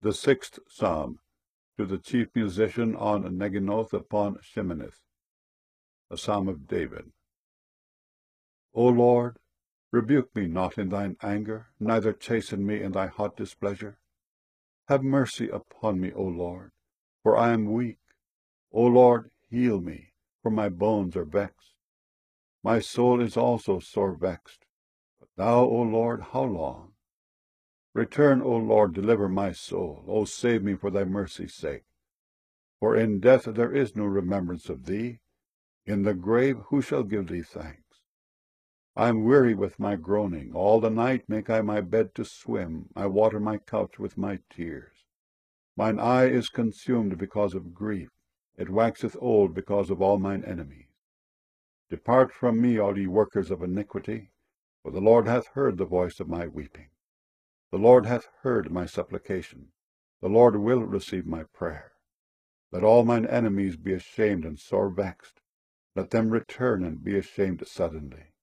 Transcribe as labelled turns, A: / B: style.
A: The sixth psalm, to the chief musician on Neginoth upon Sheminith, a psalm of David. O Lord, rebuke me not in thine anger, neither chasten me in thy hot displeasure. Have mercy upon me, O Lord, for I am weak. O Lord, heal me, for my bones are vexed. My soul is also sore vexed. But thou, O Lord, how long? Return, O Lord, deliver my soul. O save me for thy mercy's sake. For in death there is no remembrance of thee. In the grave who shall give thee thanks? I am weary with my groaning. All the night make I my bed to swim. I water my couch with my tears. Mine eye is consumed because of grief. It waxeth old because of all mine enemies. Depart from me, all ye workers of iniquity, for the Lord hath heard the voice of my weeping. The Lord hath heard my supplication. The Lord will receive my prayer. Let all mine enemies be ashamed and sore vexed. Let them return and be ashamed suddenly.